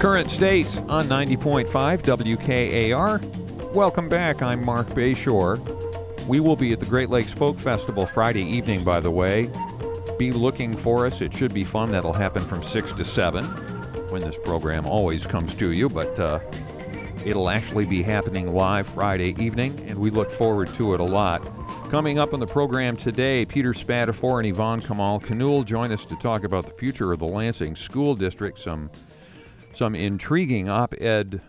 Current State on 90.5 WKAR. Welcome back. I'm Mark Bayshore. We will be at the Great Lakes Folk Festival Friday evening, by the way. Be looking for us. It should be fun. That'll happen from 6 to 7 when this program always comes to you, but it'll actually be happening live Friday evening, and we look forward to it a lot. Coming up on the program today, Peter Spadafore and Yvonne Kamal-Khanul join us to talk about the future of the Lansing School District, some intriguing op-eds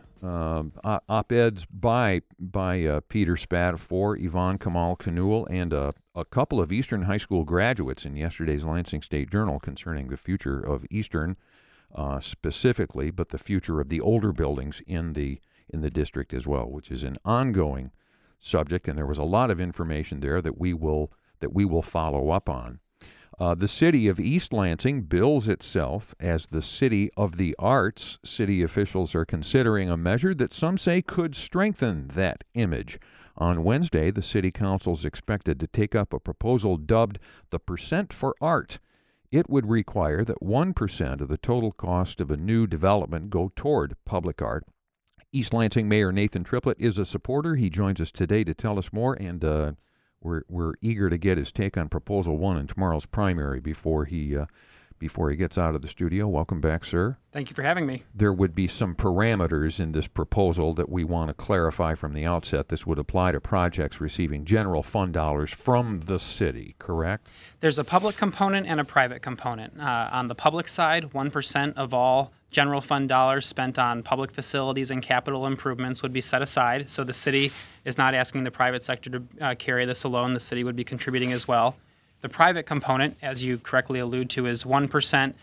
by Peter Spadafore, Yvonne Kamal-Khanul, and a couple of Eastern High School graduates in yesterday's Lansing State Journal concerning the future of Eastern specifically, but the future of the older buildings in the district as well, which is an ongoing subject, and there was a lot of information there that we will follow up on. The city of East Lansing bills itself as the city of the arts. City officials are considering a measure that some say could strengthen that image. On Wednesday, the city council is expected to take up a proposal dubbed the Percent for Art. It would require that 1% of the total cost of a new development go toward public art. East Lansing Mayor Nathan Triplett is a supporter. He joins us today to tell us more, and we're eager to get his take on Proposal 1 in tomorrow's primary before he gets out of the studio. Welcome back, sir. Thank you for having me. There would be some parameters in this proposal that we want to clarify from the outset. This would apply to projects receiving general fund dollars from the city, correct? There's a public component and a private component. On the public side, 1% of all general fund dollars spent on public facilities and capital improvements would be set aside. So the city is not asking the private sector to carry this alone. The city would be contributing as well. The private component, as you correctly allude to, is 1%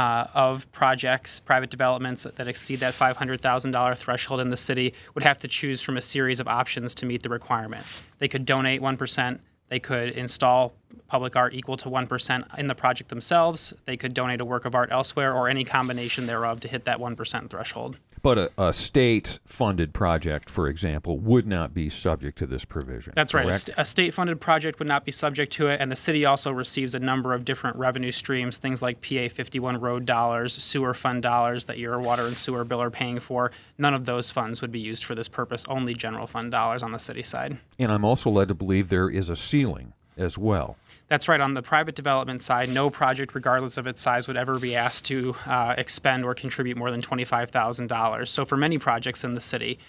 of projects, private developments that exceed that $500,000 threshold in the city would have to choose from a series of options to meet the requirement. They could donate 1%. They could install public art equal to 1% in the project themselves. They could donate a work of art elsewhere, or any combination thereof to hit that 1% threshold. But a state-funded project, for example, would not be subject to this provision. That's right. Correct? A state-funded project would not be subject to it, and the city also receives a number of different revenue streams, things like PA 51 road dollars, sewer fund dollars that your water and sewer bill are paying for. None of those funds would be used for this purpose, only general fund dollars on the city side. And I'm also led to believe there is a ceiling as well. That's right. On the private development side, no project, regardless of its size, would ever be asked to expend or contribute more than $25,000. So for many projects in the city,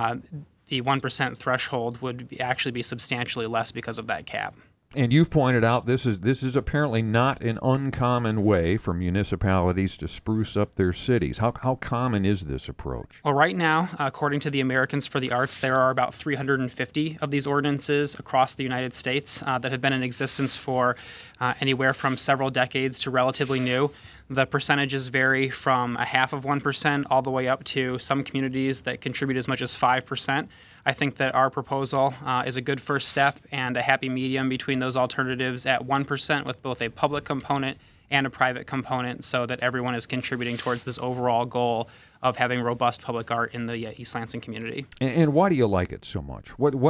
the 1% threshold would actually be substantially less because of that cap. And you've pointed out this is apparently not an uncommon way for municipalities to spruce up their cities. How common is this approach? Well, right now, according to the Americans for the Arts, there are about 350 of these ordinances across the United States that have been in existence for anywhere from several decades to relatively new. The percentages vary from 0.5% all the way up to some communities that contribute as much as 5%. I think that our proposal is a good first step and a happy medium between those alternatives at 1% with both a public component and a private component, so that everyone is contributing towards this overall goal of having robust public art in the East Lansing community. And why do you like it so much?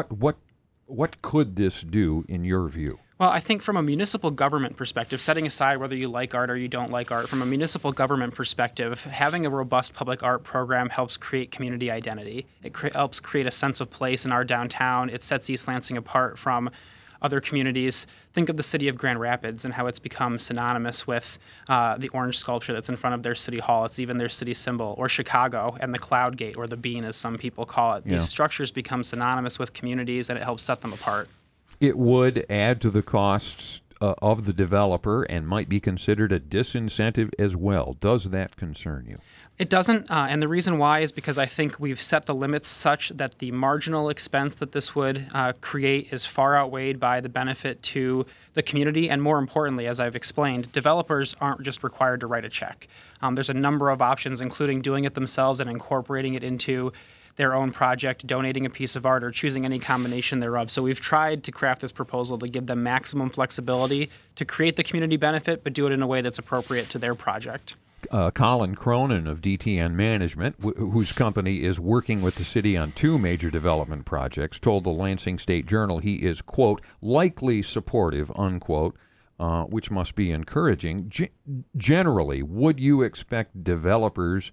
What could this do in your view? Well, I think from a municipal government perspective, setting aside whether you like art or you don't like art, from a municipal government perspective, having a robust public art program helps create community identity. It helps create a sense of place in our downtown. It sets East Lansing apart from other communities. Think of the city of Grand Rapids and how it's become synonymous with the orange sculpture that's in front of their city hall. It's even their city symbol. Or Chicago and the Cloud Gate, or the Bean as some people call it. These structures become synonymous with communities, and it helps set them apart. It would add to the costs of the developer and might be considered a disincentive as well. Does that concern you? It doesn't, and the reason why is because I think we've set the limits such that the marginal expense that this would create is far outweighed by the benefit to the community, and more importantly, as I've explained, developers aren't just required to write a check. There's a number of options, including doing it themselves and incorporating it into their own project, donating a piece of art, or choosing any combination thereof. So we've tried to craft this proposal to give them maximum flexibility to create the community benefit, but do it in a way that's appropriate to their project. Colin Cronin of DTN Management, whose company is working with the city on 2 major development projects, told the Lansing State Journal he is, quote, likely supportive, unquote, which must be encouraging. Generally, would you expect developers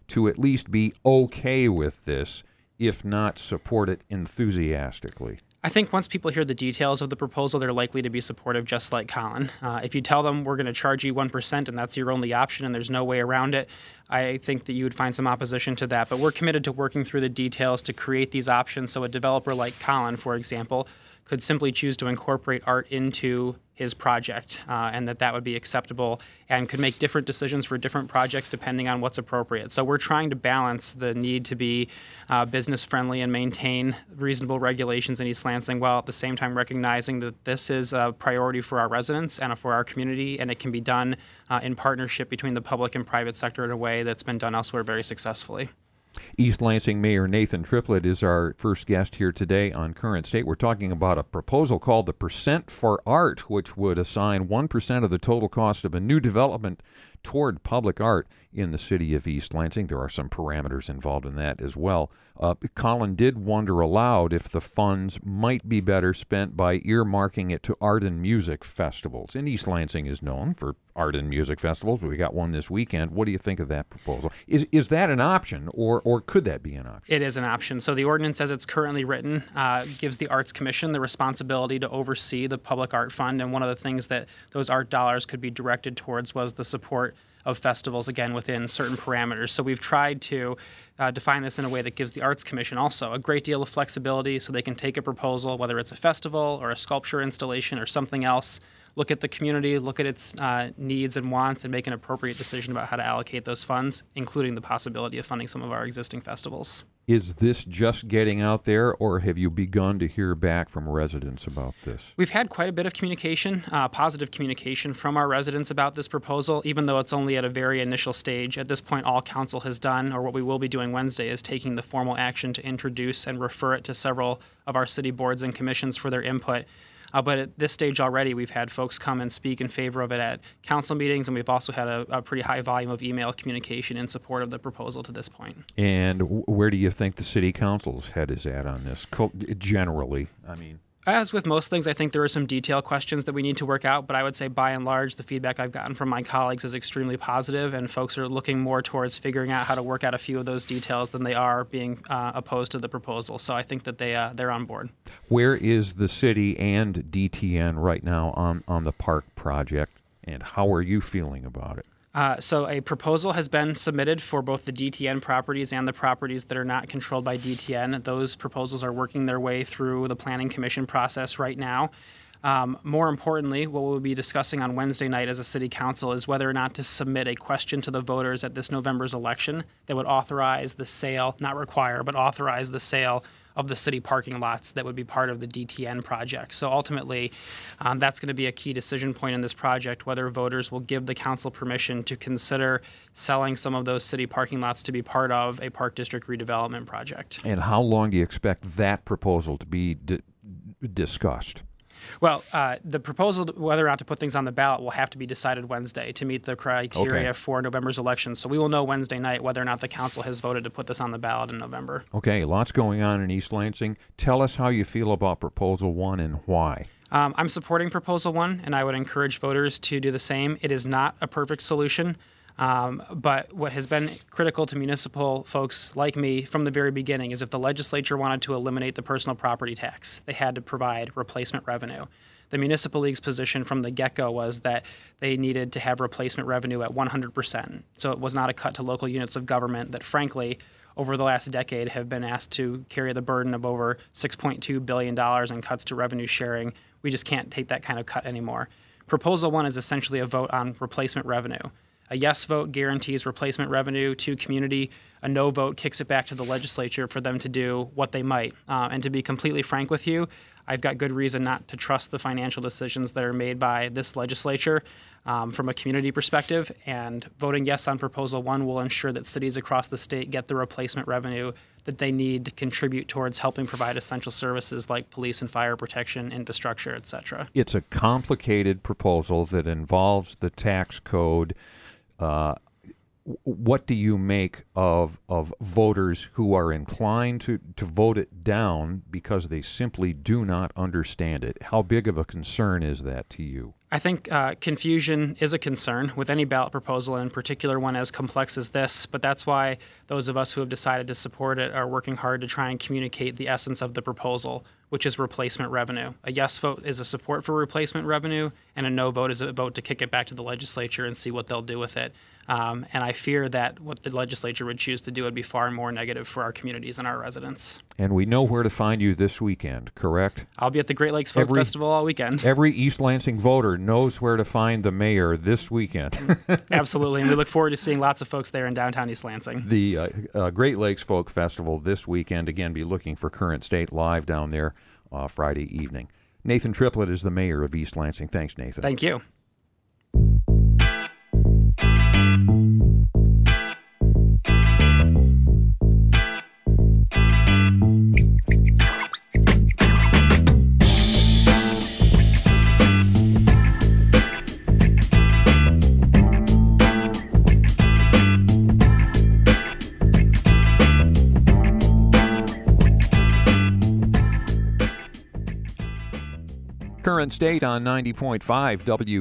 to at least be okay with this, if not support it enthusiastically? I think once people hear the details of the proposal, they're likely to be supportive, just like Colin. If you tell them we're going to charge you 1% and that's your only option and there's no way around it, I think that you would find some opposition to that. But we're committed to working through the details to create these options so a developer like Colin, for example, could simply choose to incorporate art into his project, and that would be acceptable and could make different decisions for different projects depending on what's appropriate. So we're trying to balance the need to be business friendly and maintain reasonable regulations in East Lansing, while at the same time recognizing that this is a priority for our residents and for our community, and it can be done in partnership between the public and private sector in a way that's been done elsewhere very successfully. East Lansing Mayor Nathan Triplett is our first guest here today on Current State. We're talking about a proposal called the Percent for Art, which would assign 1% of the total cost of a new development toward public art in the city of East Lansing. There are some parameters involved in that as well. Colin did wonder aloud if the funds might be better spent by earmarking it to art and music festivals. And East Lansing is known for art and music festivals. We got one this weekend. What do you think of that proposal? Is that an option, or could that be an option? It is an option. So the ordinance as it's currently written gives the Arts Commission the responsibility to oversee the Public Art Fund, and one of the things that those art dollars could be directed towards was the support of festivals, again, within certain parameters. So we've tried to define this in a way that gives the Arts Commission also a great deal of flexibility so they can take a proposal, whether it's a festival or a sculpture installation or something else, look at the community, look at its needs and wants, and make an appropriate decision about how to allocate those funds, including the possibility of funding some of our existing festivals. Is this just getting out there, or have you begun to hear back from residents about this? We've had quite a bit of communication, positive communication from our residents about this proposal, even though it's only at a very initial stage. At this point, all council has done, or what we will be doing Wednesday, is taking the formal action to introduce and refer it to several of our city boards and commissions for their input. But at this stage already, we've had folks come and speak in favor of it at council meetings, and we've also had a pretty high volume of email communication in support of the proposal to this point. And where do you think the city council's head is at on this, generally? I mean, as with most things, I think there are some detail questions that we need to work out, but I would say by and large, the feedback I've gotten from my colleagues is extremely positive, and folks are looking more towards figuring out how to work out a few of those details than they are being opposed to the proposal. So I think that they're on board. Where is the city and DTN right now on the park project, and how are you feeling about it? So a proposal has been submitted for both the DTN properties and the properties that are not controlled by DTN. Those proposals are working their way through the Planning Commission process right now. More importantly, what we'll be discussing on Wednesday night as a city council is whether or not to submit a question to the voters at this November's election that would authorize the sale, not require, but authorize the sale of the city parking lots that would be part of the DTN project. So ultimately, that's going to be a key decision point in this project, whether voters will give the council permission to consider selling some of those city parking lots to be part of a park district redevelopment project. And how long do you expect that proposal to be discussed? Well, the proposal, whether or not to put things on the ballot, will have to be decided Wednesday to meet the criteria for November's election. So we will know Wednesday night whether or not the council has voted to put this on the ballot in November. Okay, lots going on in East Lansing. Tell us how you feel about Proposal 1 and why. I'm supporting Proposal 1, and I would encourage voters to do the same. It is not a perfect solution. But what has been critical to municipal folks like me from the very beginning is if the legislature wanted to eliminate the personal property tax, they had to provide replacement revenue. The Municipal League's position from the get-go was that they needed to have replacement revenue at 100%. So it was not a cut to local units of government that, frankly, over the last decade have been asked to carry the burden of over $6.2 billion in cuts to revenue sharing. We just can't take that kind of cut anymore. Proposal 1 is essentially a vote on replacement revenue. A yes vote guarantees replacement revenue to community. A no vote kicks it back to the legislature for them to do what they might. And to be completely frank with you, I've got good reason not to trust the financial decisions that are made by this legislature from a community perspective. And voting yes on Proposal 1 will ensure that cities across the state get the replacement revenue that they need to contribute towards helping provide essential services like police and fire protection, infrastructure, et cetera. It's a complicated proposal that involves the tax code. What do you make of voters who are inclined to vote it down because they simply do not understand it? How big of a concern is that to you? I think confusion is a concern with any ballot proposal, and in particular one as complex as this. But that's why those of us who have decided to support it are working hard to try and communicate the essence of the proposal, which is replacement revenue. A yes vote is a support for replacement revenue, and a no vote is a vote to kick it back to the legislature and see what they'll do with it. And I fear that what the legislature would choose to do would be far more negative for our communities and our residents. And we know where to find you this weekend, correct? I'll be at the Great Lakes Folk Festival all weekend. Every East Lansing voter knows where to find the mayor this weekend. Absolutely, and we look forward to seeing lots of folks there in downtown East Lansing. The Great Lakes Folk Festival this weekend. Again, be looking for Current State live down there Friday evening. Nathan Triplett is the mayor of East Lansing. Thanks, Nathan. Thank you. Current State on 90.5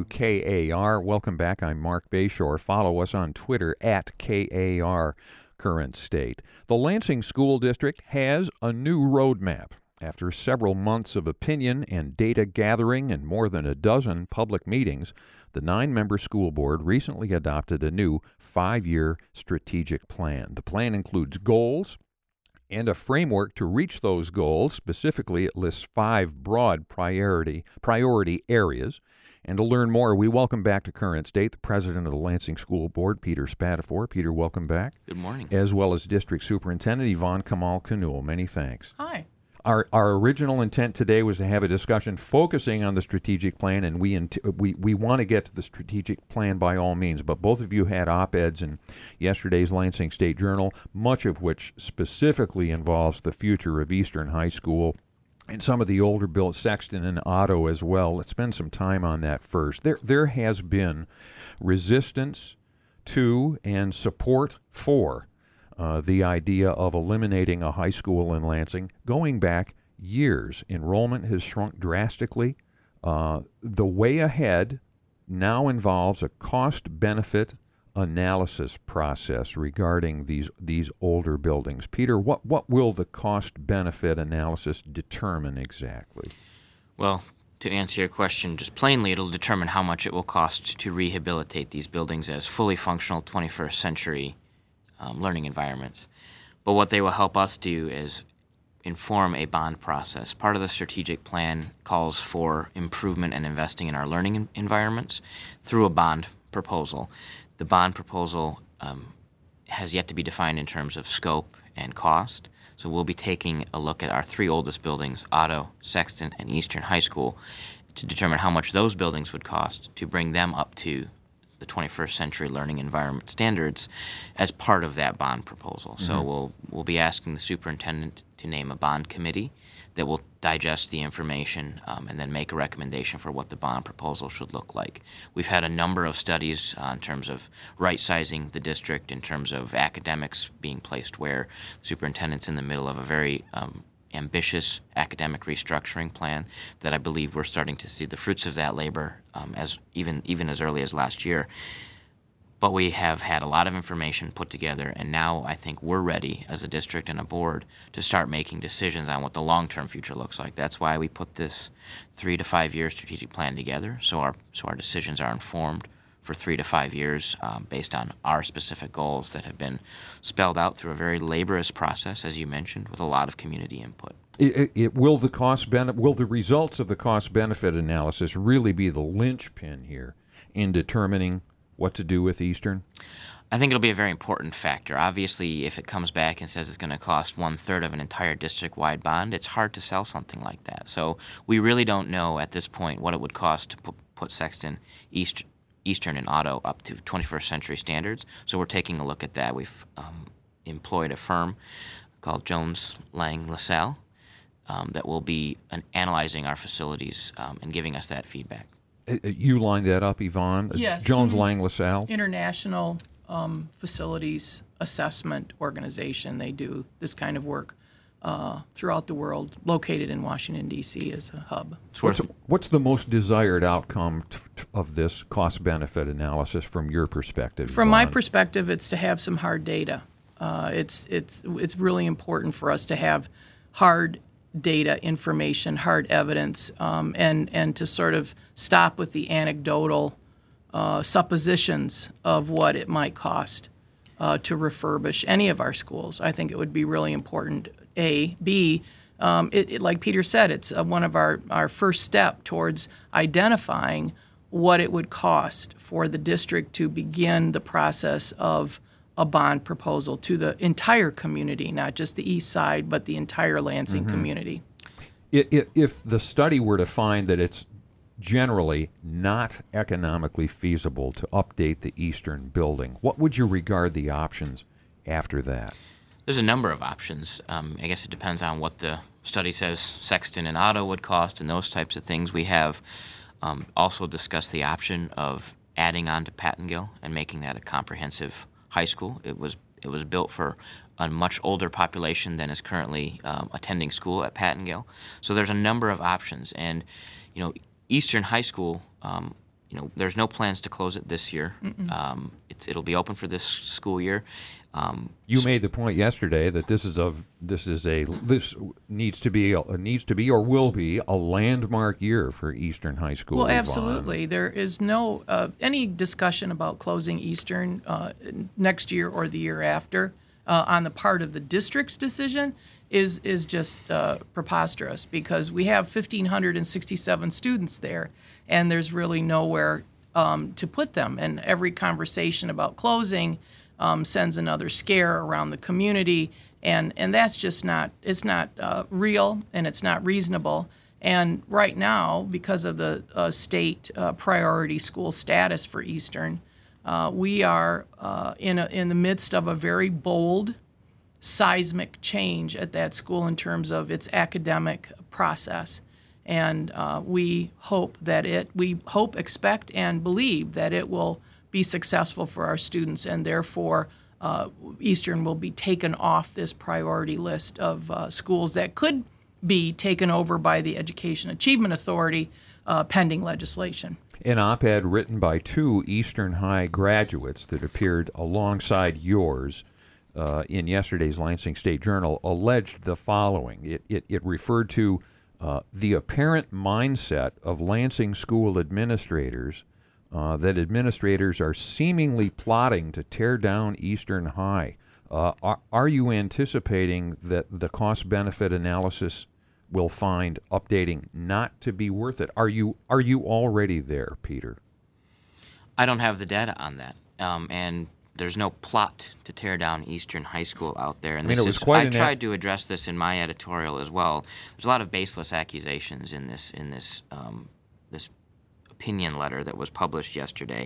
WKAR. Welcome back. I'm Mark Bayshore. Follow us on Twitter at KAR Current State. The Lansing School District has a new roadmap. After several months of opinion and data gathering and more than a dozen public meetings, the 9-member school board recently adopted a new 5-year strategic plan. The plan includes goals and a framework to reach those goals. Specifically, it lists 5 broad priority areas. And to learn more, we welcome back to Current State the president of the Lansing School Board, Peter Spatafor. Peter, welcome back. Good morning. As well as District Superintendent Yvonne Kamal-Knull. Many thanks. Hi. Our original intent today was to have a discussion focusing on the strategic plan, and we want to get to the strategic plan by all means. But both of you had op-eds in yesterday's Lansing State Journal, much of which specifically involves the future of Eastern High School and some of the older built Sexton and Otto as well. Let's spend some time on that first. There has been resistance to and support for the idea of eliminating a high school in Lansing going back years. Enrollment has shrunk drastically. The way ahead now involves a cost-benefit analysis process regarding these older buildings. Peter, what will the cost-benefit analysis determine exactly? Well, to answer your question just plainly, it'll determine how much it will cost to rehabilitate these buildings as fully functional 21st century learning environments. But what they will help us do is inform a bond process. Part of the strategic plan calls for improvement and investing in our learning environments through a bond proposal. The bond proposal has yet to be defined in terms of scope and cost. So we'll be taking a look at our 3 oldest buildings, Otto, Sexton, and Eastern High School, to determine how much those buildings would cost to bring them up to the 21st century learning environment standards as part of that bond proposal. Mm-hmm. So we'll be asking the superintendent to name a bond committee that will digest the information and then make a recommendation for what the bond proposal should look like. We've had a number of studies in terms of right-sizing the district, in terms of academics being placed where the superintendent's in the middle of a very ambitious academic restructuring plan that I believe we're starting to see the fruits of that labor as even as early as last year. But we have had a lot of information put together, and now I think we're ready as a district and a board to start making decisions on what the long-term future looks like. That's why we put this 3 to 5 year strategic plan together, so our decisions are informed for 3 to 5 years based on our specific goals that have been spelled out through a very laborious process, as you mentioned, with a lot of community input. Will the results of the cost-benefit analysis really be the linchpin here in determining what to do with Eastern? I think it'll be a very important factor. Obviously, if it comes back and says it's going to cost 1/3 of an entire district-wide bond, it's hard to sell something like that. So we really don't know at this point what it would cost to put Sexton, Eastern, and Otto up to 21st century standards. So we're taking a look at that. We've employed a firm called Jones Lang LaSalle that will be analyzing our facilities and giving us that feedback. You lined that up, Yvonne? Yes. Jones Lang LaSalle? International facilities assessment organization. They do this kind of work throughout the world, located in Washington, D.C. as a hub. What's the most desired outcome of this cost-benefit analysis from your perspective? From my Yvonne? perspective, it's to have some hard data. It's really important for us to have hard data, information, hard evidence, and to sort of stop with the anecdotal suppositions of what it might cost to refurbish any of our schools. I think it would be really important, A. B, like Peter said, it's one of our first step towards identifying what it would cost for the district to begin the process of a bond proposal to the entire community, not just the east side, but the entire Lansing community. If the study were to find that it's generally not economically feasible to update the eastern building, what would you regard the options after that? There's a number of options. I guess it depends on what the study says Sexton and Otto would cost and those types of things. We have also discussed the option of adding on to Pattengill and making that a comprehensive high school. It was built for a much older population than is currently attending school at Pattengill. So there's a number of options. And, Eastern High School, there's no plans to close it this year. It'll be open for this school year. You made the point yesterday that this needs to be or will be a landmark year for Eastern High School. Well, Yvonne. absolutely. There is no any discussion about closing Eastern next year or the year after on the part of the district's decision is just preposterous, because we have 1,567 students there, and there's really nowhere to put them. And every conversation about closing sends another scare around the community, and that's just not real, and it's not reasonable. And right now, because of the state priority school status for Eastern, we are in the midst of a very bold, seismic change at that school in terms of its academic process. And we expect, and believe that it will be successful for our students, and therefore Eastern will be taken off this priority list of schools that could be taken over by the Education Achievement Authority pending legislation. An op-ed written by two Eastern High graduates that appeared alongside yours in yesterday's Lansing State Journal alleged the following. It referred to the apparent mindset of Lansing school administrators that administrators are seemingly plotting to tear down Eastern High. Are you anticipating that the cost-benefit analysis will find updating not to be worth it? Are you already there, Peter? I don't have the data on that, and there's no plot to tear down Eastern High School out there. And I tried to address this in my editorial as well. There's a lot of baseless accusations in this this opinion letter that was published yesterday,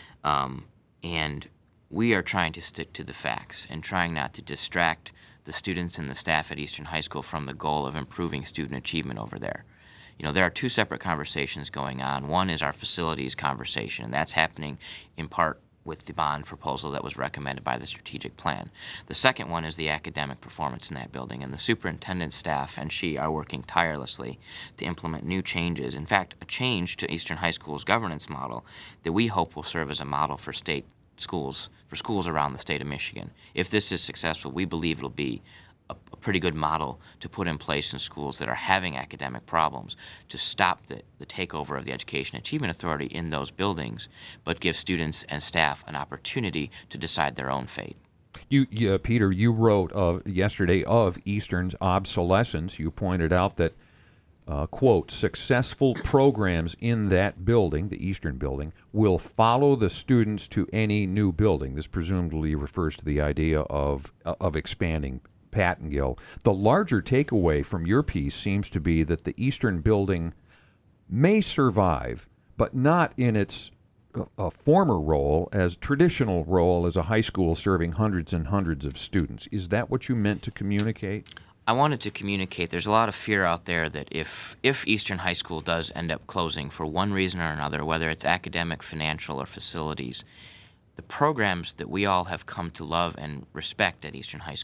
and we are trying to stick to the facts and trying not to distract the students and the staff at Eastern High School from the goal of improving student achievement over there. There are two separate conversations going on. One is our facilities conversation, and that's happening in part with the bond proposal that was recommended by the strategic plan. The second one is the academic performance in that building, and the superintendent staff and she are working tirelessly to implement new changes. In fact, a change to Eastern High School's governance model that we hope will serve as a model for state schools, for schools around the state of Michigan. If this is successful, we believe it'll be a pretty good model to put in place in schools that are having academic problems to stop the takeover of the Education Achievement Authority in those buildings, but give students and staff an opportunity to decide their own fate. Peter, you wrote yesterday of Eastern's obsolescence. You pointed out that, quote, successful programs in that building, the Eastern building, will follow the students to any new building. This presumably refers to the idea of expanding Pattengill. The larger takeaway from your piece seems to be that the Eastern building may survive, but not in its former traditional role as a high school serving hundreds and hundreds of students. Is that what you meant to communicate? I wanted to communicate there's a lot of fear out there that if Eastern High School does end up closing for one reason or another, whether it's academic, financial, or facilities, the programs that we all have come to love and respect at Eastern High School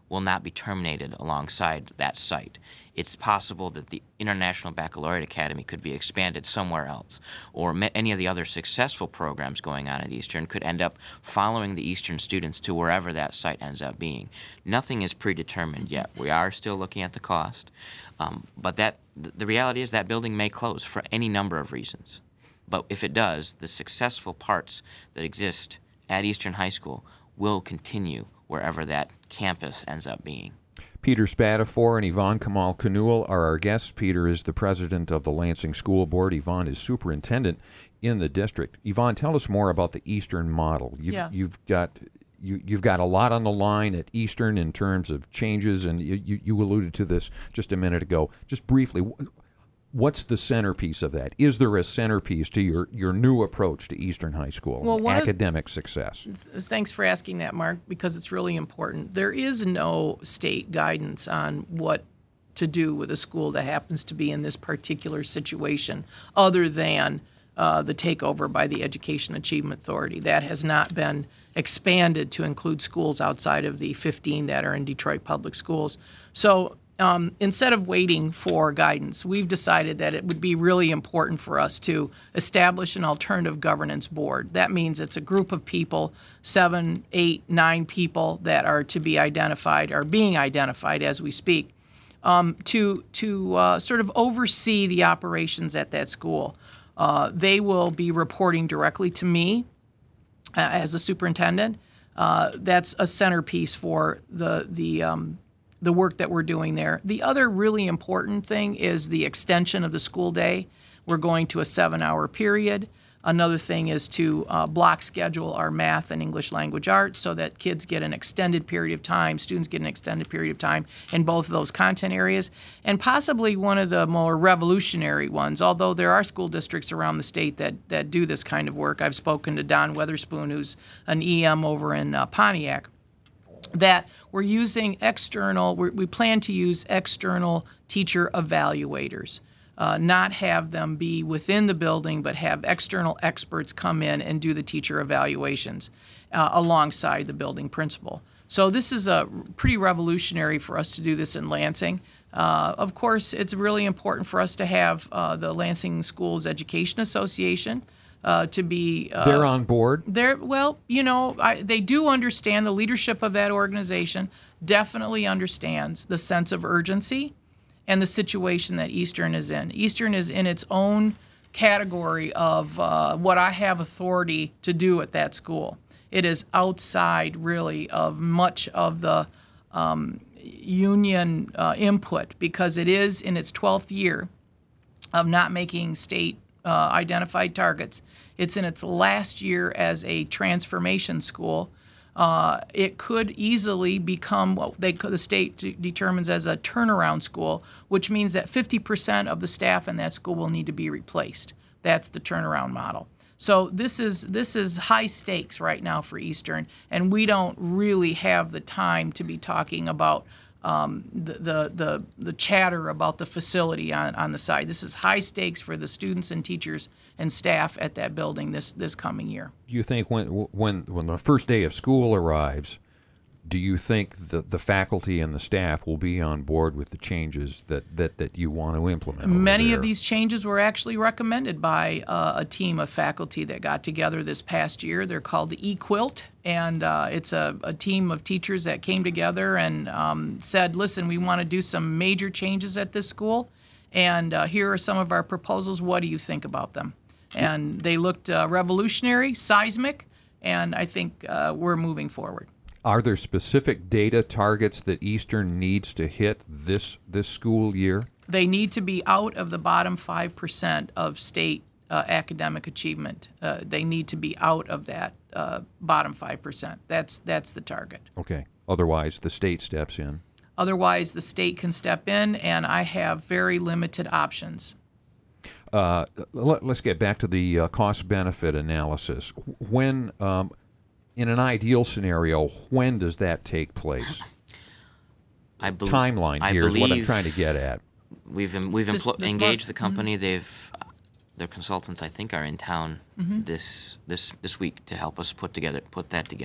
will not be terminated alongside that site. It's possible that the International Baccalaureate Academy could be expanded somewhere else, or any of the other successful programs going on at Eastern could end up following the Eastern students to wherever that site ends up being. Nothing is predetermined yet. We are still looking at the cost, but the reality is that building may close for any number of reasons. But if it does, the successful parts that exist at Eastern High School will continue wherever that campus ends up being. Peter Spatafor and Yvonne Kamal Kanul are our guests. Peter is the president of the Lansing School Board. Yvonne is superintendent in the district. Yvonne, tell us more about the Eastern model. You've got a lot on the line at Eastern in terms of changes, and you alluded to this just a minute ago. Just briefly, what's the centerpiece of that? Is there a centerpiece to your new approach to Eastern High School, academic success? Thanks for asking that, Mark, because it's really important. There is no state guidance on what to do with a school that happens to be in this particular situation, other than the takeover by the Education Achievement Authority. That has not been expanded to include schools outside of the 15 that are in Detroit Public Schools. So instead of waiting for guidance, we've decided that it would be really important for us to establish an alternative governance board. That means it's a group of people, 7, 8, 9 people that are to be identified, are being identified as we speak, to sort of oversee the operations at that school. They will be reporting directly to me as a superintendent. That's a centerpiece for the work that we're doing there. The other really important thing is the extension of the school day. We're going to a 7-hour period. Another thing is to block schedule our math and English language arts so that kids get an extended period of time, students get an extended period of time in both of those content areas. And possibly one of the more revolutionary ones, although there are school districts around the state that do this kind of work. I've spoken to Don Weatherspoon, who's an EM over in Pontiac, that we're using we plan to use external teacher evaluators, not have them be within the building, but have external experts come in and do the teacher evaluations alongside the building principal. So this is pretty revolutionary for us to do this in Lansing. Of course, it's really important for us to have the Lansing Schools Education Association to be they're on board. They do understand. The leadership of that organization definitely understands the sense of urgency and the situation that Eastern is in. Eastern is in its own category of what I have authority to do at that school. It is outside, really, of much of the union input, because it is in its 12th year of not making state identified targets. It's in its last year as a transformation school. It could easily become what the state determines as a turnaround school, which means that 50% of the staff in that school will need to be replaced. That's the turnaround model. So this is high stakes right now for Eastern, and we don't really have the time to be talking about the chatter about the facility on the side. This is high stakes for the students and teachers and staff at that building this coming year. Do you think when the first day of school arrives, do you think the faculty and the staff will be on board with the changes that you want to implement? Many of these changes were actually recommended by a team of faculty that got together this past year. They're called the E-Quilt, and it's a team of teachers that came together and said, listen, we want to do some major changes at this school, and here are some of our proposals. What do you think about them? And they looked revolutionary, seismic, and I think we're moving forward. Are there specific data targets that Eastern needs to hit this school year? They need to be out of the bottom 5% of state academic achievement. They need to be out of that bottom 5%. That's the target. Okay. Otherwise, the state steps in. Otherwise, the state can step in, and I have very limited options. Let's get back to the cost-benefit analysis. When in an ideal scenario, when does that take place? Timeline here is what I'm trying to get at. We've engaged the company. Their consultants, I think, are in town this week to help us put that together.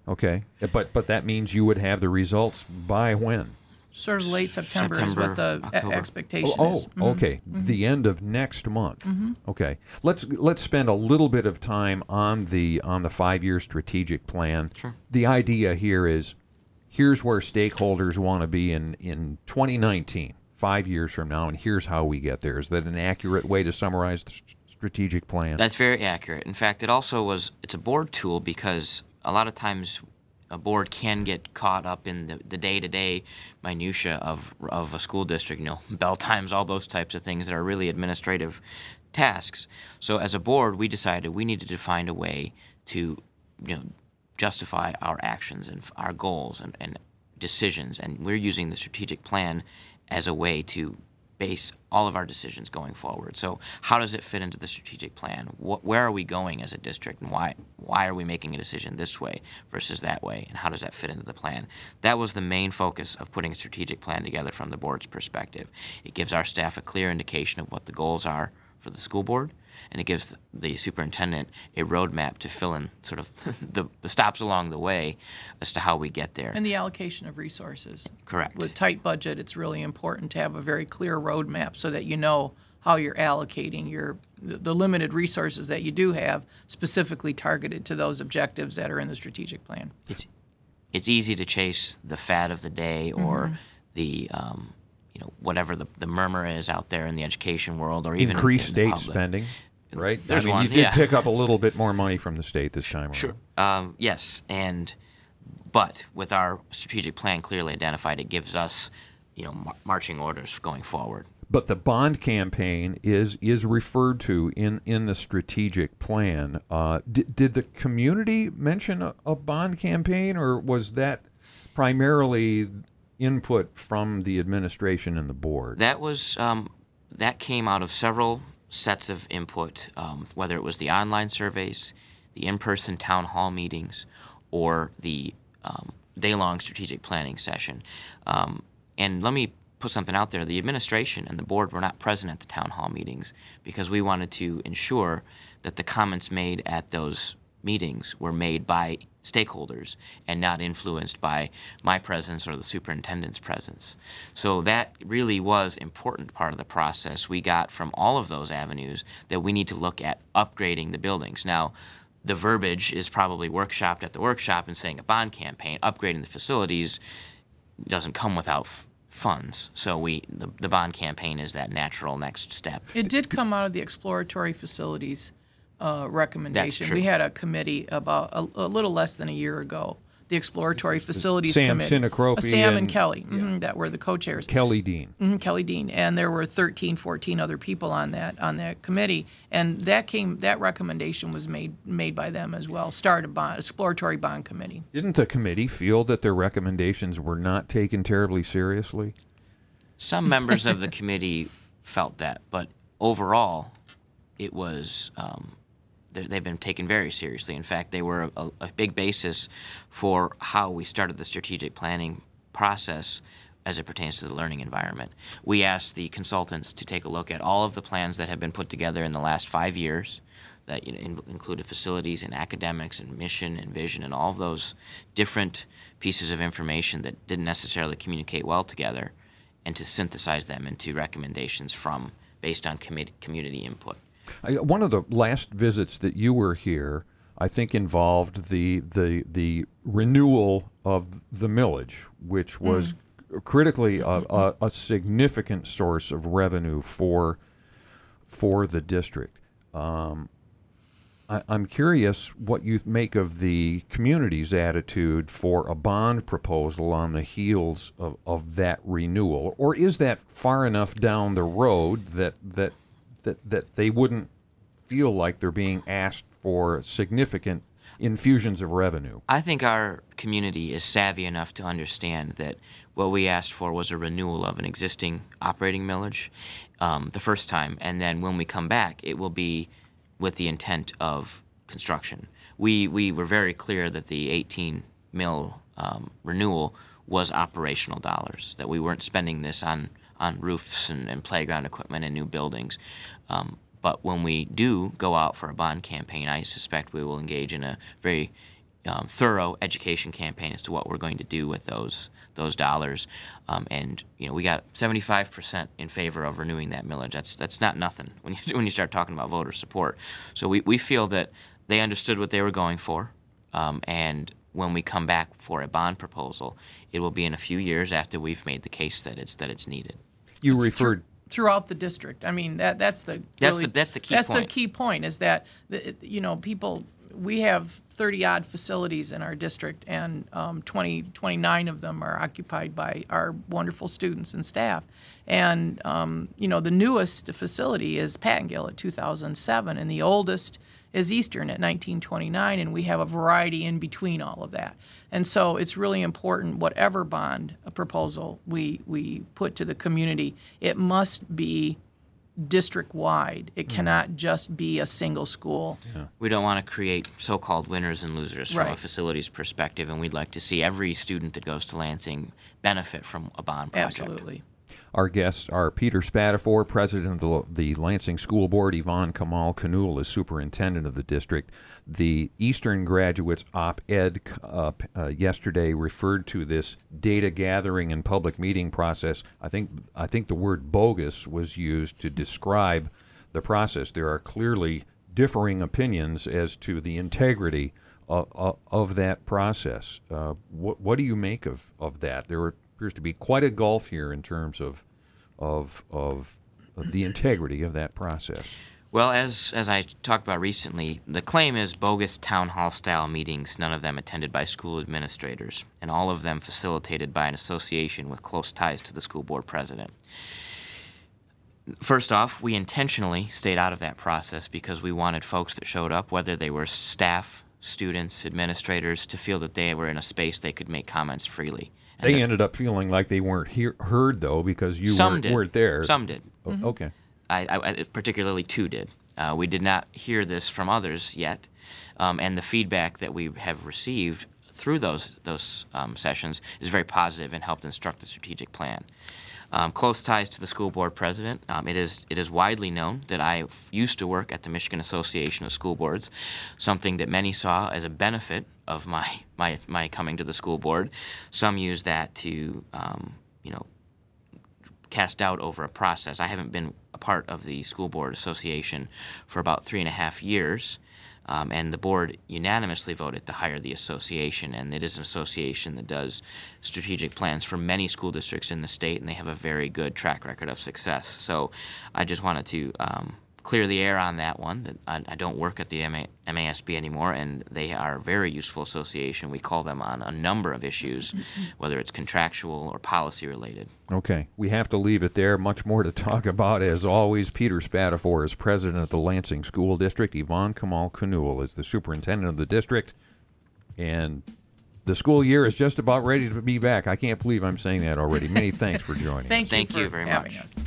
Okay, but that means you would have the results by when? Sort of late September is what the October. expectation Oh, is. okay. The end of next month. Okay. Let's spend a little bit of time on the 5-year strategic plan. Sure. The idea here is, here's where stakeholders want to be in 2019, 5 years from now, and here's how we get there. Is that an accurate way to summarize the strategic plan? That's very accurate. In fact, it's a board tool because a lot of times a board can get caught up in the day-to-day minutia of a school district, bell times, all those types of things that are really administrative tasks. So as a board, we decided we needed to find a way to, justify our actions and our goals and decisions, and we're using the strategic plan as a way to base all of our decisions going forward. So how does it fit into the strategic plan? Where are we going as a district, and why are we making a decision this way versus that way, and how does that fit into the plan? That was the main focus of putting a strategic plan together from the board's perspective. It gives our staff a clear indication of what the goals are for the school board, and it gives the superintendent a roadmap to fill in sort of the stops along the way as to how we get there. And the allocation of resources. Correct. With tight budget, it's really important to have a very clear roadmap so that you know how you're allocating the limited resources that you do have, specifically targeted to those objectives that are in the strategic plan. It's easy to chase the fad of the day or the whatever the murmur is out there in the education world, or even increased in the state public. spending, right? There's you one, did yeah. pick up a little bit more money from the state this time around. Sure. Yes, but with our strategic plan clearly identified, it gives us, marching orders going forward. But the bond campaign is referred to in the strategic plan. Did the community mention a bond campaign, or was that primarily input from the administration and the board? That was that came out of several sets of input, whether it was the online surveys, the in-person town hall meetings, or the day-long strategic planning session. And let me put something out there. The administration and the board were not present at the town hall meetings because we wanted to ensure that the comments made at those meetings were made by stakeholders and not influenced by my presence or the superintendent's presence. So that really was an important part of the process. We got from all of those avenues that we need to look at upgrading the buildings. Now, the verbiage is probably workshopped at the workshop and saying a bond campaign. Upgrading the facilities doesn't come without funds. So the bond campaign is that natural next step. It did come out of the exploratory facilities recommendation. That's true. We had a committee about a little less than a year ago. The exploratory facilities Sam committee. Sinacropi Sam and and- Kelly, that were the co-chairs. Kelly Dean. Kelly Dean, and there were 13, 14 other people on that committee, and that recommendation was made by them as well. Exploratory bond committee. Didn't the committee feel that their recommendations were not taken terribly seriously? Some members of the committee felt that, but overall, it was they've been taken very seriously. In fact, they were a big basis for how we started the strategic planning process as it pertains to the learning environment. We asked the consultants to take a look at all of the plans that have been put together in the last 5 years that included facilities and academics and mission and vision and all of those different pieces of information that didn't necessarily communicate well together, and to synthesize them into recommendations based on community input. One of the last visits that you were here, I think, involved the renewal of the millage, which was critically a significant source of revenue for the district. I'm curious what you make of the community's attitude for a bond proposal on the heels of that renewal, or is that far enough down the road that they wouldn't feel like they're being asked for significant infusions of revenue? I think our community is savvy enough to understand that what we asked for was a renewal of an existing operating millage the first time, and then when we come back, it will be with the intent of construction. We were very clear that the 18 mil renewal was operational dollars, that we weren't spending this on roofs and playground equipment and new buildings. But when we do go out for a bond campaign, I suspect we will engage in a very thorough education campaign as to what we're going to do with those dollars. And we got 75% in favor of renewing that millage. That's not nothing when you start talking about voter support. So we feel that they understood what they were going for, and when we come back for a bond proposal, it will be in a few years after we've made the case that it's needed. You referred throughout the district. I mean, that's the That's the key that's point. the key point is that people, we have 30-odd facilities in our district, and 29 of them are occupied by our wonderful students and staff. And the newest facility is Pattengill at 2007, and the oldest is Eastern at 1929, and we have a variety in between all of that. And so it's really important, whatever bond proposal we put to the community, it must be district-wide. It cannot just be a single school. Yeah. We don't want to create so-called winners and losers from a Right. facilities perspective, and we'd like to see every student that goes to Lansing benefit from a bond project. Absolutely. Our guests are Peter Spatafor, president of the Lansing School Board. Yvonne Kamal Kanul is superintendent of the district. The Eastern Graduates op-ed yesterday referred to this data gathering and public meeting process. I think the word bogus was used to describe the process. There are clearly differing opinions as to the integrity of that process. What do you make of that? There appears to be quite a gulf here in terms of the integrity of that process. Well, as I talked about recently, the claim is bogus town hall style meetings, none of them attended by school administrators, and all of them facilitated by an association with close ties to the school board president. First off, we intentionally stayed out of that process because we wanted folks that showed up, whether they were staff, students, administrators, to feel that they were in a space they could make comments freely. And They ended up feeling like they weren't heard, though, because you weren't there. Some did. Okay. I particularly two did. We did not hear this from others yet, and the feedback that we have received through those sessions is very positive and helped instruct the strategic plan. Close ties to the school board president. It is widely known that I used to work at the Michigan Association of School Boards, something that many saw as a benefit of my coming to the school board. Some use that to cast doubt over a process. I haven't been a part of the school board association for about 3.5 years. And the board unanimously voted to hire the association, and it is an association that does strategic plans for many school districts in the state, and they have a very good track record of success. So I just wanted to clear the air on that one, that I don't work at the MASB anymore, and they are a very useful association. We call them on a number of issues, whether it's contractual or policy related. Okay. We have to leave it there. Much more to talk about. As always, Peter Spatafor is president of the Lansing School District. Yvonne Kamal Kanul is the superintendent of the district. And the school year is just about ready to be back. I can't believe I'm saying that already. Many thanks for joining. Thank you for very having much. us.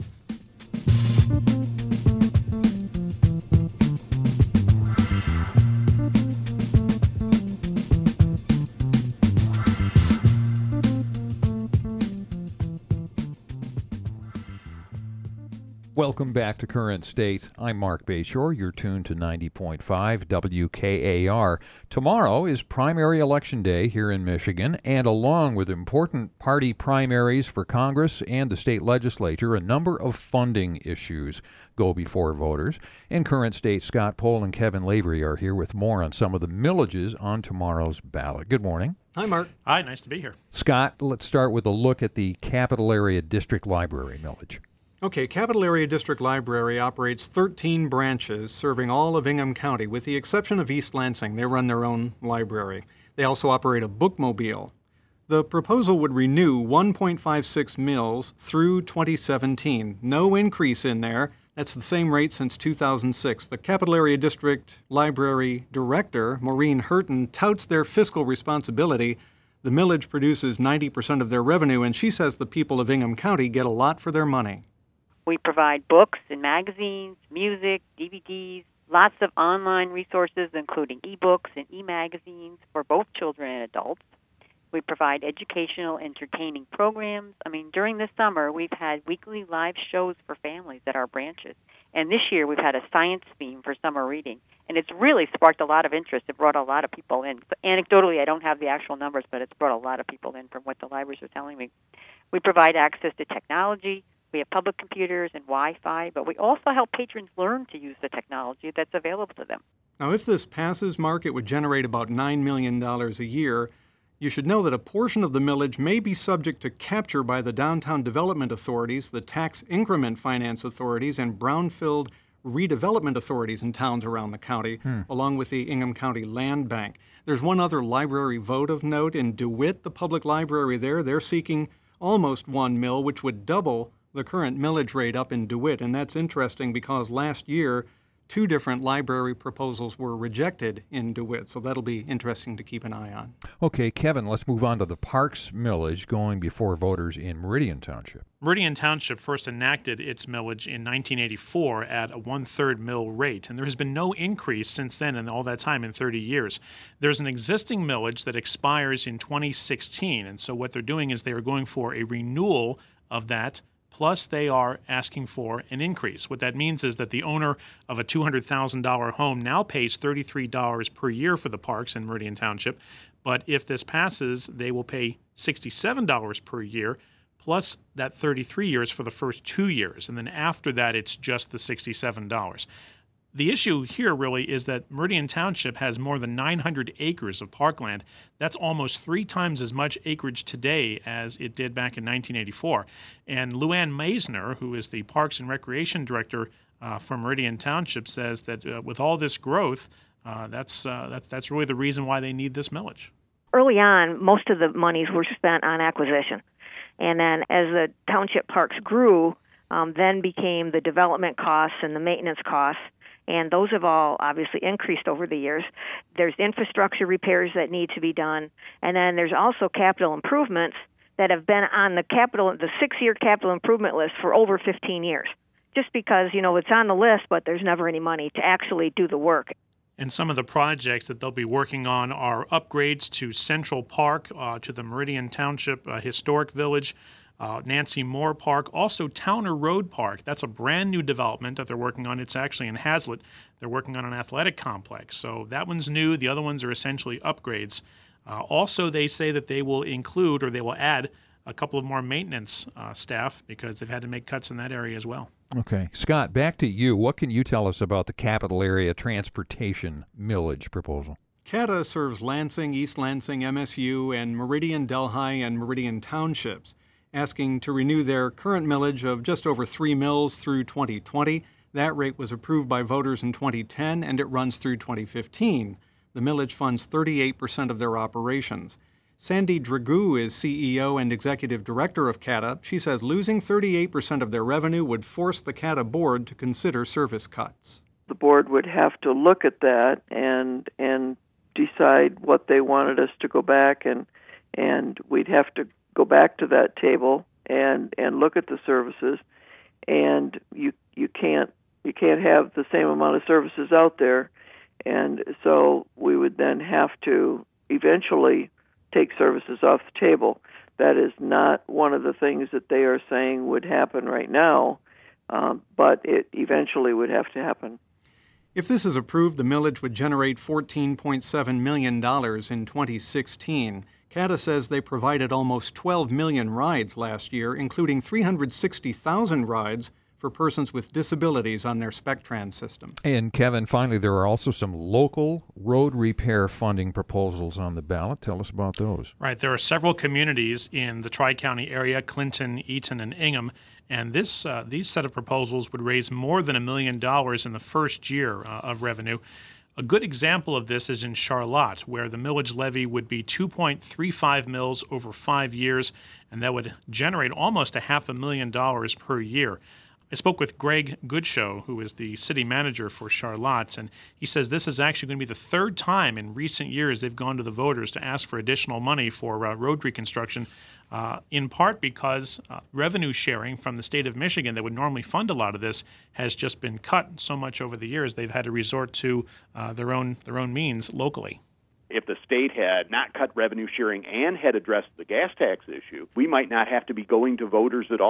Welcome back to Current State. I'm Mark Bayshore. You're tuned to 90.5 WKAR. Tomorrow is primary election day here in Michigan, and along with important party primaries for Congress and the state legislature, a number of funding issues go before voters. In Current State, Scott Pohl and Kevin Lavery are here with more on some of the millages on tomorrow's ballot. Good morning. Hi, Mark. Hi, nice to be here. Scott, let's start with a look at the Capital Area District Library millage. Okay, Capital Area District Library operates 13 branches serving all of Ingham County, with the exception of East Lansing. They run their own library. They also operate a bookmobile. The proposal would renew 1.56 mills through 2017. No increase in there. That's the same rate since 2006. The Capital Area District Library Director, Maureen Hurton, touts their fiscal responsibility. The millage produces 90% of their revenue, and she says the people of Ingham County get a lot for their money. We provide books and magazines, music, DVDs, lots of online resources, including ebooks and e-magazines for both children and adults. We provide educational, entertaining programs. During the summer, we've had weekly live shows for families at our branches, And this year we've had a science theme for summer reading, and it's really sparked a lot of interest. It brought a lot of people in. So anecdotally, I don't have the actual numbers, but it's brought a lot of people in from what the libraries are telling me. We provide access to technology. We have public computers and Wi-Fi, but we also help patrons learn to use the technology that's available to them. Now, if this passes, Mark, it would generate about $9 million a year. You should know that a portion of the millage may be subject to capture by the downtown development authorities, the tax increment finance authorities, and brownfield redevelopment authorities in towns around the county, along with the Ingham County Land Bank. There's one other library vote of note. In DeWitt, the public library there, they're seeking almost $1 million, which would double the current millage rate up in DeWitt. And that's interesting because last year, 2 different library proposals were rejected in DeWitt, so that'll be interesting to keep an eye on. Okay, Kevin, let's move on to the Parks millage going before voters in Meridian Township. Meridian Township first enacted its millage in 1984 at a 1/3 mill rate, and there has been no increase since then in all that time, in 30 years. There's an existing millage that expires in 2016, and so what they're doing is they are going for a renewal of that, plus they are asking for an increase. What that means is that the owner of a $200,000 home now pays $33 per year for the parks in Meridian Township, but if this passes, they will pay $67 per year, plus that 33 years for the first 2 years, and then after that it's just the $67. The issue here really is that Meridian Township has more than 900 acres of parkland. That's almost 3 times as much acreage today as it did back in 1984. And Luann Maisner, who is the Parks and Recreation Director for Meridian Township, says that with all this growth, that's really the reason why they need this millage. Early on, most of the monies were spent on acquisition. And then as the township parks grew, then became the development costs and the maintenance costs. And those have all obviously increased over the years. There's infrastructure repairs that need to be done. And then there's also capital improvements that have been on the 6-year capital improvement list for over 15 years. Just because, it's on the list, but there's never any money to actually do the work. And some of the projects that they'll be working on are upgrades to Central Park, to the Meridian Township Historic Village, Nancy Moore Park, also Towner Road Park. That's a brand new development that they're working on. It's actually in Hazlitt. They're working on an athletic complex. So that one's new. The other ones are essentially upgrades. Also, they say that they will include, or they will add, a couple of more maintenance staff because they've had to make cuts in that area as well. Okay. Scott, back to you. What can you tell us about the capital area transportation millage proposal? CATA serves Lansing, East Lansing, MSU, and Meridian, Delhi, and Meridian Townships, asking to renew their current millage of just over 3 mills through 2020. That rate was approved by voters in 2010, and it runs through 2015. The millage funds 38% of their operations. Sandy Dragoo is CEO and Executive Director of CATA. She says losing 38% of their revenue would force the CATA board to consider service cuts. The board would have to look at that and decide what they wanted us to go back, and we'd have to go back to that table and look at the services, and you can't have the same amount of services out there, and so we would then have to eventually take services off the table. That is not one of the things that they are saying would happen right now, but it eventually would have to happen. If this is approved, the millage would generate $14.7 million in 2016. CATA says they provided almost 12 million rides last year, including 360,000 rides for persons with disabilities on their SpecTrans system. And Kevin, finally, there are also some local road repair funding proposals on the ballot. Tell us about those. Right. There are several communities in the Tri-County area, Clinton, Eaton, and Ingham, and these set of proposals would raise more than $1 million in the first year of revenue. A good example of this is in Charlotte, where the millage levy would be 2.35 mils over 5 years, and that would generate almost $500,000 per year. I spoke with Greg Goodshow, who is the city manager for Charlotte, and he says this is actually going to be the 3rd time in recent years they've gone to the voters to ask for additional money for road reconstruction, in part because revenue sharing from the state of Michigan that would normally fund a lot of this has just been cut so much over the years they've had to resort to their own means locally. If the state had not cut revenue sharing and had addressed the gas tax issue, we might not have to be going to voters at all.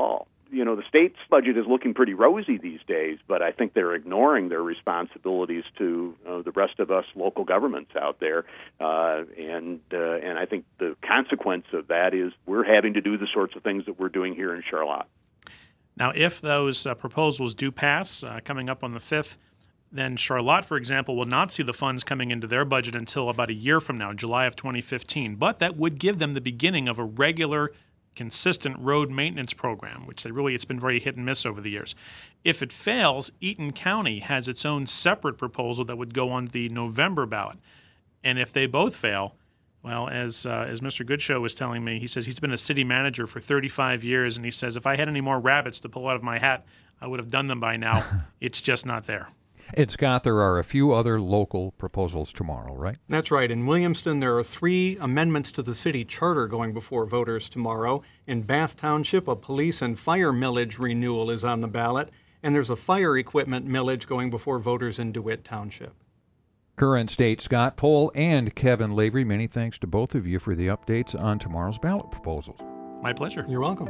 the state's budget is looking pretty rosy these days, but I think they're ignoring their responsibilities to the rest of us local governments out there, and I think the consequence of that is we're having to do the sorts of things that we're doing here in Charlotte. Now, if those proposals do pass coming up on the 5th, then Charlotte, for example, will not see the funds coming into their budget until about a year from now, July of 2015. But that would give them the beginning of a regular, consistent road maintenance program, which it's been very hit and miss over the years. If it fails, Eaton County has its own separate proposal that would go on the November ballot. And if they both fail, well, as Mr. Goodshow was telling me, he says he's been a city manager for 35 years, and he says if I had any more rabbits to pull out of my hat, I would have done them by now. It's just not there. And Scott, there are a few other local proposals tomorrow, right? That's right. In Williamston, there are 3 amendments to the city charter going before voters tomorrow. In Bath Township, a police and fire millage renewal is on the ballot, and there's a fire equipment millage going before voters in DeWitt Township. Current State Scott Pohl and Kevin Lavery, many thanks to both of you for the updates on tomorrow's ballot proposals. My pleasure. You're welcome.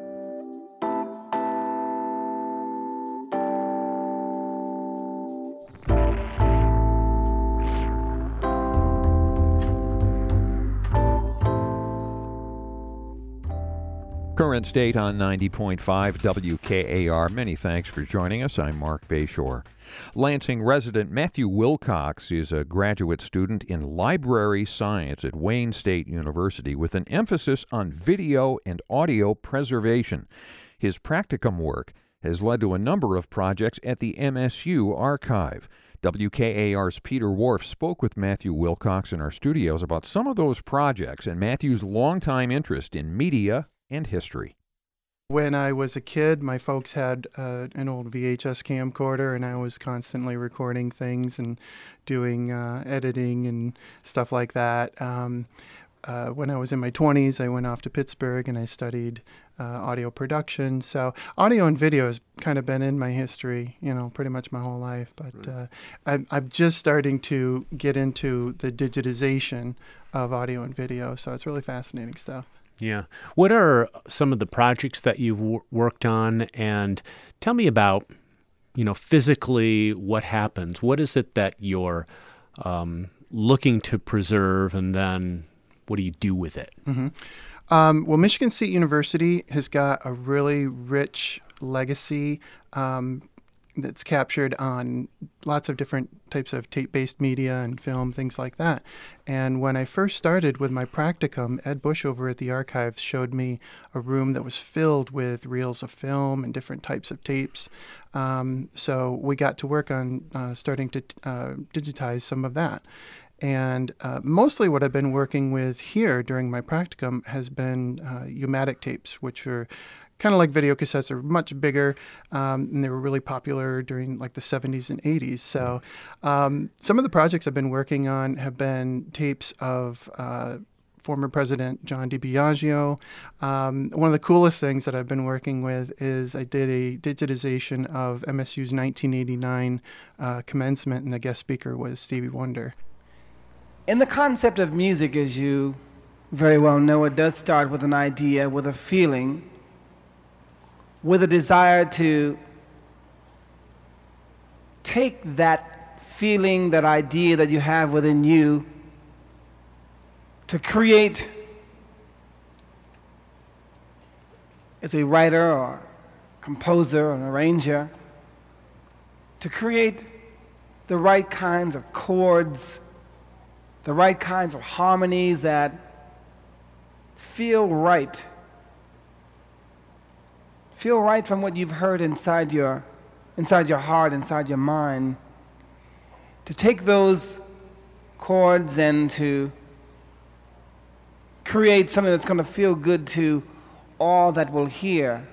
Current State on 90.5 WKAR. Many thanks for joining us. I'm Mark Bayshore. Lansing resident Matthew Wilcox is a graduate student in library science at Wayne State University with an emphasis on video and audio preservation. His practicum work has led to a number of projects at the MSU archive. WKAR's Peter Wharf spoke with Matthew Wilcox in our studios about some of those projects and Matthew's longtime interest in media and history. When I was a kid, my folks had an old VHS camcorder, and I was constantly recording things and doing editing and stuff like that. When I was in my 20s, I went off to Pittsburgh and I studied audio production. So audio and video has kind of been in my history, pretty much my whole life. But I'm just starting to get into the digitization of audio and video, so it's really fascinating stuff. Yeah. What are some of the projects that you've worked on? And tell me about, physically what happens. What is it that you're looking to preserve, and then what do you do with it? Mm-hmm. Well, Michigan State University has got a really rich legacy that's captured on lots of different types of tape-based media and film, things like that. And when I first started with my practicum, Ed Bush over at the archives showed me a room that was filled with reels of film and different types of tapes. So we got to work on starting to digitize some of that. And mostly what I've been working with here during my practicum has been U-matic tapes, which are kind of like video cassettes. Are much bigger, and they were really popular during like the 70s and 80s. So some of the projects I've been working on have been tapes of former President John DiBiagio. One of the coolest things that I've been working with is I did a digitization of MSU's 1989 commencement, and the guest speaker was Stevie Wonder. In the concept of music, as you very well know, it does start with an idea, with a feeling, with a desire to take that feeling, that idea that you have within you, to create, as a writer or composer or an arranger, to create the right kinds of chords, the right kinds of harmonies that feel right. Feel right from what you've heard inside your heart, inside your mind. To take those chords and to create something that's going to feel good to all that will hear.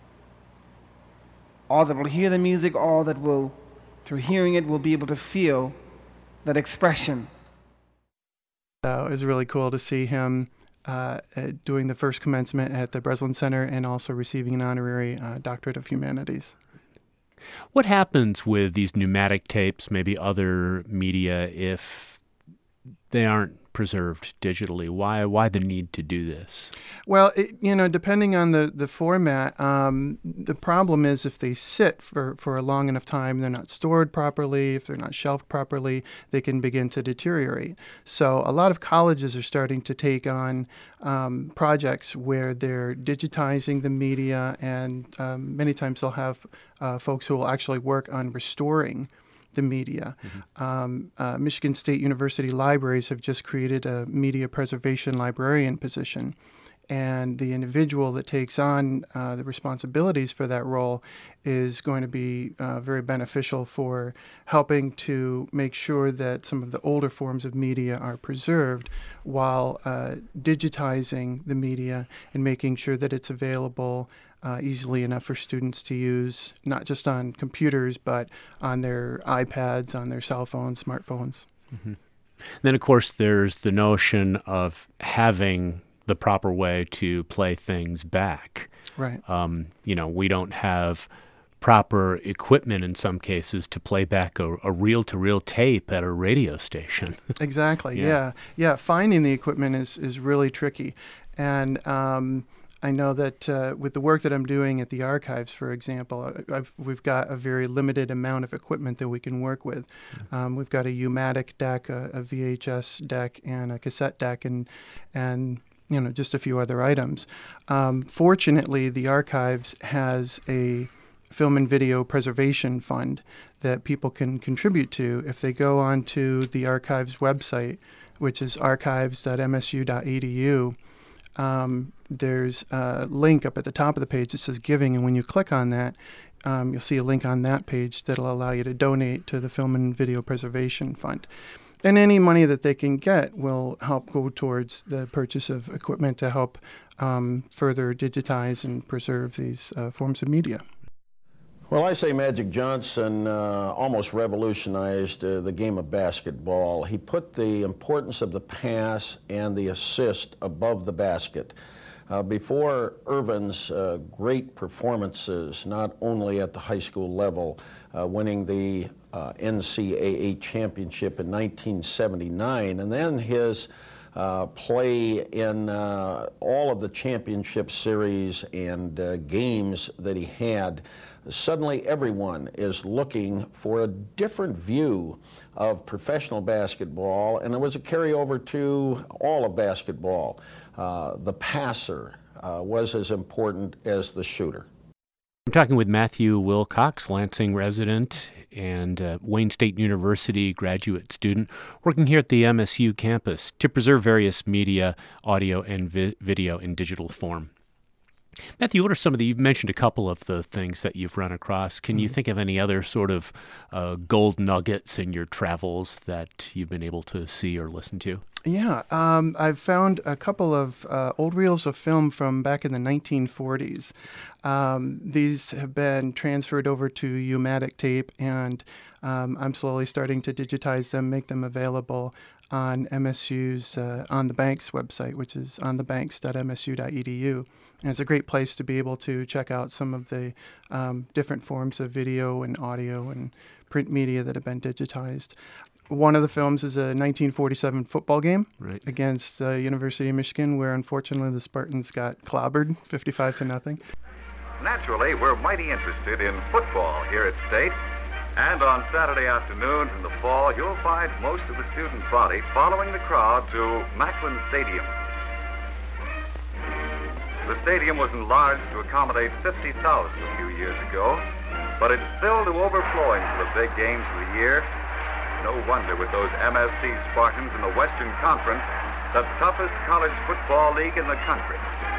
All that will hear the music, all that will, through hearing it, will be able to feel that expression. It was really cool to see him doing the first commencement at the Breslin Center and also receiving an honorary Doctorate of Humanities. What happens with these pneumatic tapes, maybe other media, if they aren't preserved digitally? Why the need to do this? Well, depending on the format, the problem is if they sit for a long enough time, they're not stored properly. If they're not shelved properly, they can begin to deteriorate. So a lot of colleges are starting to take on projects where they're digitizing the media, and many times they'll have folks who will actually work on restoring the media. Michigan State University libraries have just created a media preservation librarian position, and the individual that takes on the responsibilities for that role is going to be very beneficial for helping to make sure that some of the older forms of media are preserved while digitizing the media and making sure that it's available easily enough for students to use, not just on computers, but on their iPads, on their cell phones, smartphones. Then, of course, there's the notion of having the proper way to play things back. Right. We don't have proper equipment in some cases to play back a reel-to-reel tape at a radio station. Exactly. Yeah. Finding the equipment is really tricky, and I know that with the work that I'm doing at the archives, for example, we've got a very limited amount of equipment that we can work with. We've got a U-matic deck, a VHS deck, and a cassette deck, and just a few other items. Fortunately, the archives has a film and video preservation fund that people can contribute to if they go onto the archives website, which is archives.msu.edu. There's a link up at the top of the page that says giving, and when you click on that, you'll see a link on that page that'll allow you to donate to the Film and Video Preservation Fund. And any money that they can get will help go towards the purchase of equipment to help further digitize and preserve these forms of media. Well, I say Magic Johnson almost revolutionized the game of basketball. He put the importance of the pass and the assist above the basket. Before Irvin's great performances, not only at the high school level, winning the NCAA championship in 1979, and then his play in all of the championship series and games that he had, suddenly everyone is looking for a different view of professional basketball, and there was a carryover to all of basketball. The passer was as important as the shooter. I'm talking with Matthew Wilcox, Lansing resident and Wayne State University graduate student, working here at the MSU campus to preserve various media, audio, and video in digital form. Matthew, what are some of you've mentioned a couple of the things that you've run across. Can you think of any other sort of gold nuggets in your travels that you've been able to see or listen to? Yeah, I've found a couple of old reels of film from back in the 1940s. These have been transferred over to U-matic tape, and I'm slowly starting to digitize them, make them available on MSU's On the Banks website, which is onthebanks.msu.edu. And it's a great place to be able to check out some of the different forms of video and audio and print media that have been digitized. One of the films is a 1947 football game against University of Michigan, where unfortunately the Spartans got clobbered 55-0. Naturally, we're mighty interested in football here at State. And on Saturday afternoons in the fall, you'll find most of the student body following the crowd to Macklin Stadium. The stadium was enlarged to accommodate 50,000 a few years ago, but it's filled to overflowing for the big games of the year. No wonder with those MSC Spartans in the Western Conference, the toughest college football league in the country.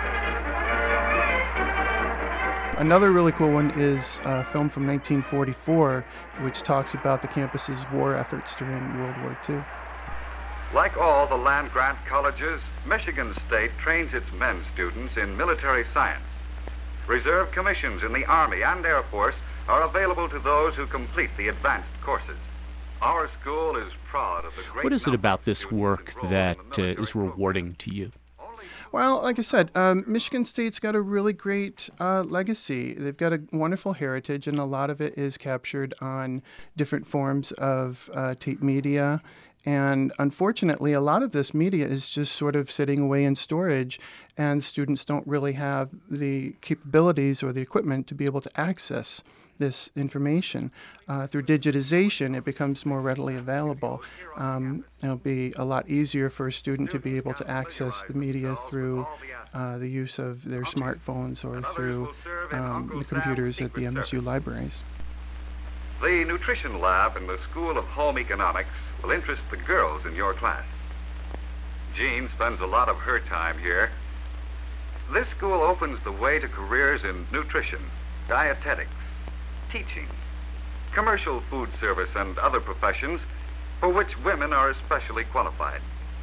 Another really cool one is a film from 1944, which talks about the campus's war efforts during World War II. Like all the land-grant colleges, Michigan State trains its men students in military science. Reserve commissions in the Army and Air Force are available to those who complete the advanced courses. Our school is proud of the great... What is it about this work that is rewarding to you? Well, like I said, Michigan State's got a really great legacy. They've got a wonderful heritage, and a lot of it is captured on different forms of tape media And unfortunately, a lot of this media is just sort of sitting away in storage, and students don't really have the capabilities or the equipment to be able to access this information. Through digitization, it becomes more readily available. It'll be a lot easier for a student to be able to access the media through the use of their smartphones or through the computers at the MSU libraries. The nutrition lab in the School of Home Economics will interest the girls in your class. Jean spends a lot of her time here. This school opens the way to careers in nutrition, dietetics, teaching, commercial food service, and other professions for which women are especially qualified.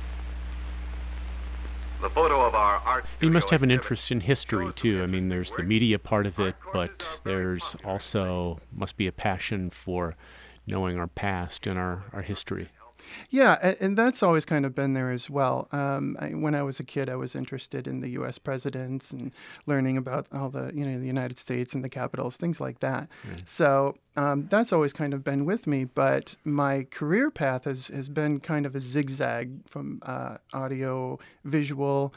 The photo of our art You must have an interest in history, too. I mean, there's the media part of it, but there's also must be a passion for knowing our past and our history. Yeah, and that's always kind of been there as well. When I was a kid, I was interested in the U.S. presidents and learning about all the, the United States and the capitals, things like that. Right. So that's always kind of been with me. But my career path has been kind of a zigzag from audio, visual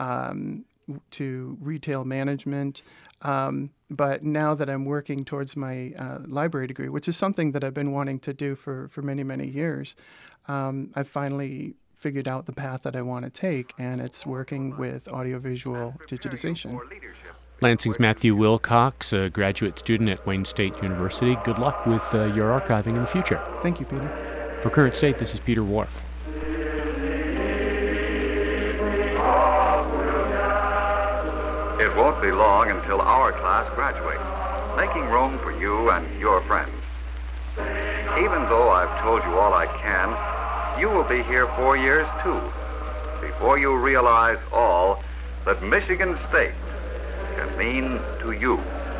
to retail management. But now that I'm working towards my library degree, which is something that I've been wanting to do for many, many years, I've finally figured out the path that I want to take, and it's working with audiovisual digitization. Lansing's Matthew Wilcox, a graduate student at Wayne State University. Good luck with your archiving in the future. Thank you, Peter. For Current State, this is Peter Wharf. It won't be long until our class graduates, making room for you and your friends. Even though I've told you all I can, you will be here 4 years too, before you realize all that Michigan State can mean to you.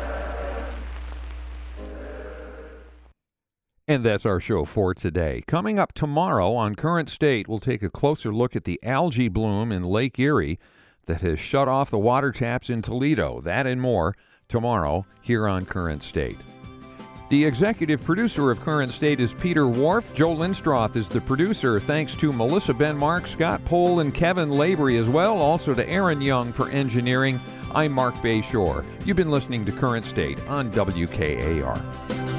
And that's our show for today. Coming up tomorrow on Current State, we'll take a closer look at the algae bloom in Lake Erie that has shut off the water taps in Toledo. That and more tomorrow here on Current State. The executive producer of Current State is Peter Wharf. Joe Lindstroth is the producer. Thanks to Melissa Benmark, Scott Pohl, and Kevin Lavery as well. Also to Aaron Young for engineering. I'm Mark Bayshore. You've been listening to Current State on WKAR.